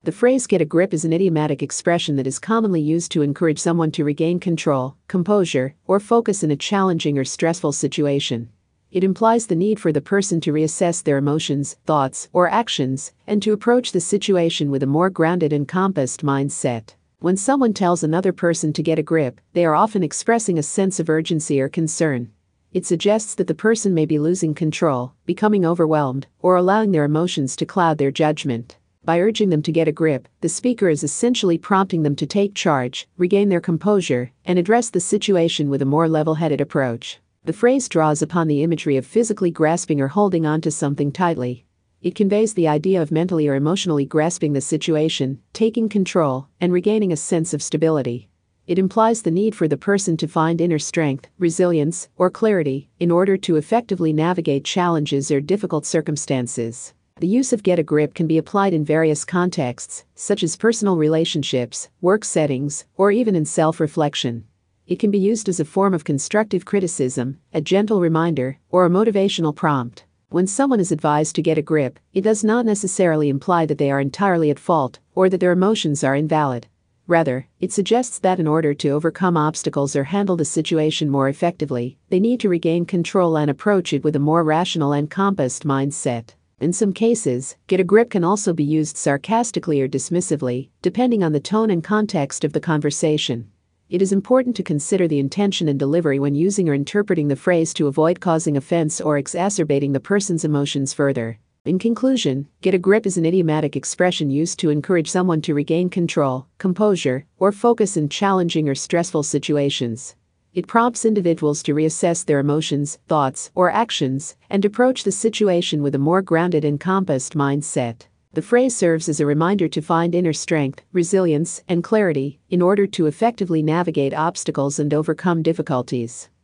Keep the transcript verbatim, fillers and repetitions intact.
The phrase "get a grip" is an idiomatic expression that is commonly used to encourage someone to regain control, composure, or focus in a challenging or stressful situation. It implies the need for the person to reassess their emotions, thoughts, or actions, and to approach the situation with a more grounded and compassed mindset. When someone tells another person to get a grip, they are often expressing a sense of urgency or concern. It suggests that the person may be losing control, becoming overwhelmed, or allowing their emotions to cloud their judgment. By urging them to get a grip, the speaker is essentially prompting them to take charge, regain their composure, and address the situation with a more level-headed approach. The phrase draws upon the imagery of physically grasping or holding onto something tightly. It conveys the idea of mentally or emotionally grasping the situation, taking control, and regaining a sense of stability. It implies the need for the person to find inner strength, resilience, or clarity in order to effectively navigate challenges or difficult circumstances. The use of "get a grip" can be applied in various contexts, such as personal relationships, work settings, or even in self-reflection. It can be used as a form of constructive criticism, a gentle reminder, or a motivational prompt. When someone is advised to get a grip, it does not necessarily imply that they are entirely at fault or that their emotions are invalid. Rather, it suggests that in order to overcome obstacles or handle the situation more effectively, they need to regain control and approach it with a more rational and compassed mindset. In some cases, "get a grip" can also be used sarcastically or dismissively, depending on the tone and context of the conversation. It is important to consider the intention and delivery when using or interpreting the phrase to avoid causing offense or exacerbating the person's emotions further. In conclusion, "get a grip" is an idiomatic expression used to encourage someone to regain control, composure, or focus in challenging or stressful situations. It prompts individuals to reassess their emotions, thoughts, or actions, and approach the situation with a more grounded and compassed mindset. The phrase serves as a reminder to find inner strength, resilience, and clarity in order to effectively navigate obstacles and overcome difficulties.